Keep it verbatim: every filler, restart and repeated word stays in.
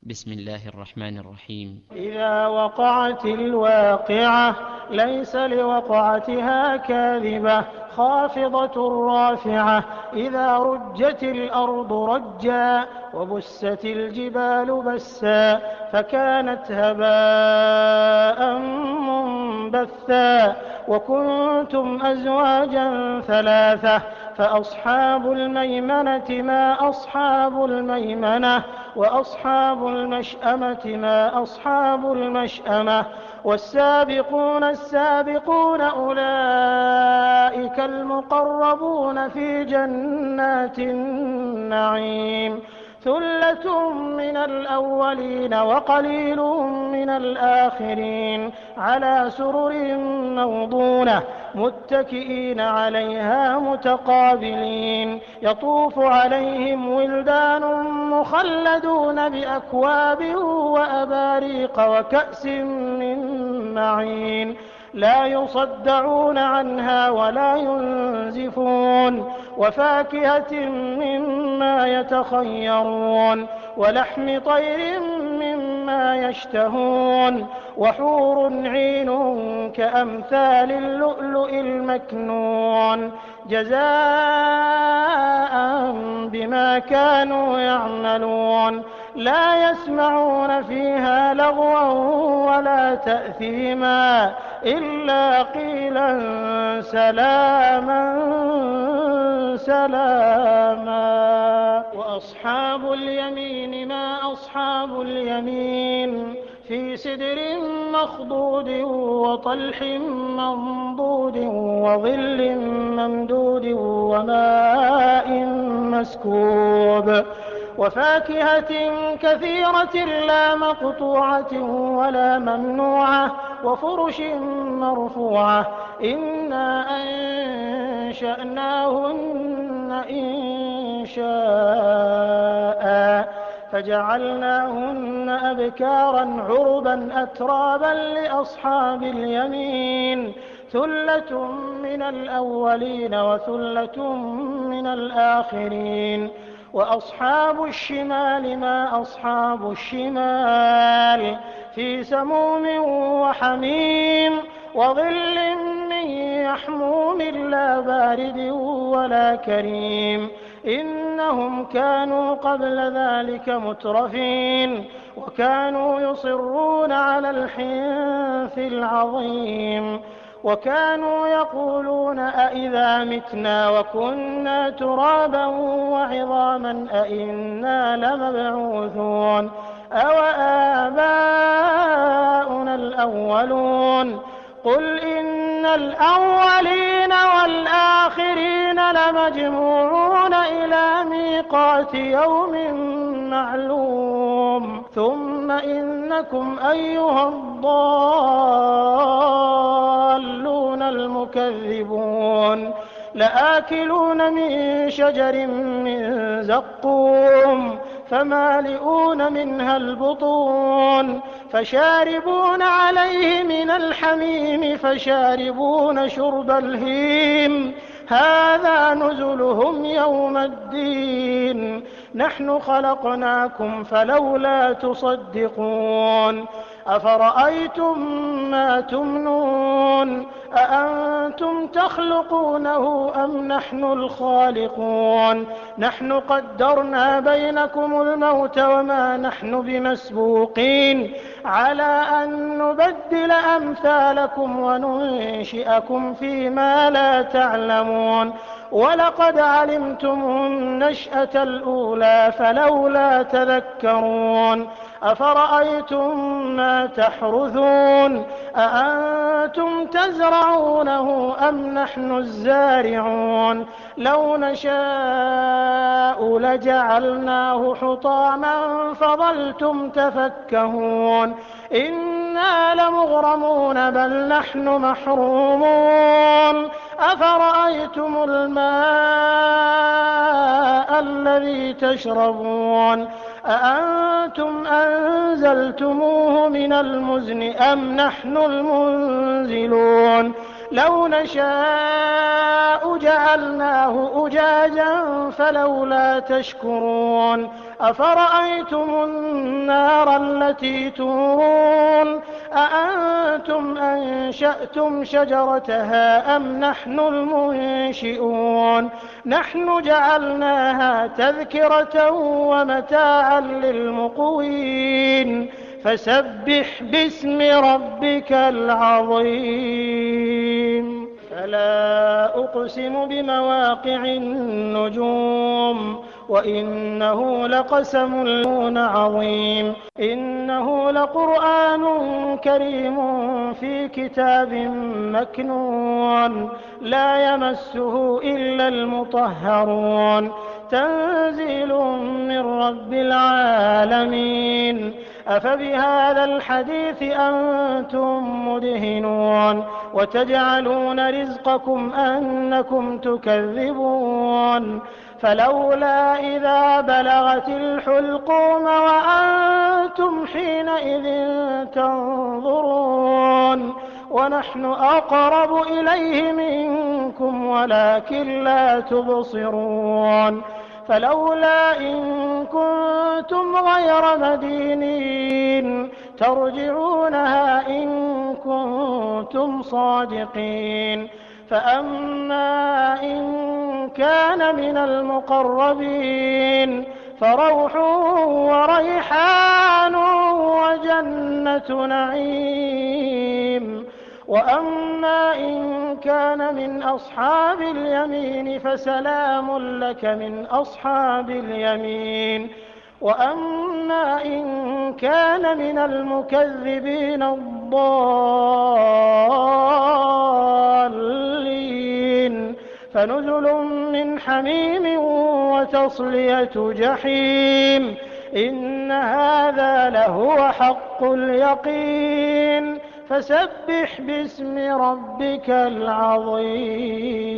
بسم الله الرحمن الرحيم. إذا وقعت الواقعة ليس لوقعتها كاذبة خافضة رافعة إذا رجت الأرض رجا وبست الجبال بسا فكانت هباء منبثا وكنتم أزواجا ثلاثة فأصحاب الميمنة ما أصحاب الميمنة وأصحاب المشأمة ما أصحاب المشأمة والسابقون السابقون أولئك المقربون في جنات النعيم ثلة من الأولين وقليل من الآخرين على سرر موضونة متكئين عليها متقابلين يطوف عليهم ولدان مخلدون بأكواب وأباريق وكأس من معين لا يصدعون عنها ولا ينزفون وفاكهة مما يتخيرون ولحم طير مما يشتهون وحور عين كأمثال اللؤلؤ المكنون جزاء بما كانوا يعملون لا يسمعون فيها لغوا ولا تأثيما إلا قيلا سلاما سلاما وأصحاب اليمين ما أصحاب اليمين في سدر مخضود وطلح منضود وظل ممدود وماء مسكوب وفاكهة كثيرة لا مقطوعة ولا ممنوعة وفرش مرفوعة إنا أنشأناهن إنشاء فجعلناهن أبكارا عربا أترابا لأصحاب اليمين ثلة من الأولين وثلة من الآخرين وأصحاب الشمال ما أصحاب الشمال في سموم وحميم وظل من يحموم لا بارد ولا كريم إنهم كانوا قبل ذلك مترفين وكانوا يصرون على الحنث العظيم وكانوا يقولون أئذا متنا وكنا ترابا وعظاما أئنا لمبعوثون أوآباؤنا الأولون قل إن الأولين والآخرين لمجموعون إلى ميقات يوم معلوم ثم إنكم أيها الضالون المكذبون لآكلون من شجر من زقوم فمالئون منها البطون فشاربون عليه من الحميم فشاربون شرب الهيم هذا نزلهم يوم الدين نحن خلقناكم فلولا تصدقون أفرأيتم ما تمنون أأنتم تخلقونه أم نحن الخالقون نحن قدرنا بينكم الموت وما نحن بمسبوقين على أن نبدل أمثالكم وننشئكم فيما لا تعلمون ولقد علمتم النشأة الأولى فلولا تذكرون أفرأيتم ما تحرثون أأنتم تزرعونه أم نحن الزارعون لو نشاء لجعلناه حطاما فظلتم تفكهون إنا لمغرمون بل نحن محرومون أفرأيتم الماء الذي تشربون أأنتم أنزلتموه من المزن أم نحن المنزلون لو نشاء جعلناه أجاجا فلولا تشكرون أفرأيتم النار التي تورون أأنتم أنشأتم شجرتها أم نحن المنشئون نحن جعلناها تذكرة ومتاعا للمقوين فسبح باسم ربك العظيم فلا أقسم بمواقع النجوم وإنه لقسم عظيم إنه لقرآن كريم في كتاب مكنون لا يمسه إلا المطهرون تنزيل من رب العالمين أفبهذا الحديث أنتم مدهنون وتجعلون رزقكم أنكم تكذبون فلولا إذا بلغت الحلقوم وأنتم حينئذ تنظرون ونحن أقرب إليه منكم ولكن لا تبصرون فلولا إن كنتم غير مدينين ترجعونها إن كنتم صادقين فأما إن كان من المقربين فروح وريحان وجنة نعيم وأما إن كان من أصحاب اليمين فسلام لك من أصحاب اليمين وأما إن كان من المكذبين الضالين فنزل من حميم وتصلية جحيم إن هذا لهو حق اليقين فسبح باسم ربك العظيم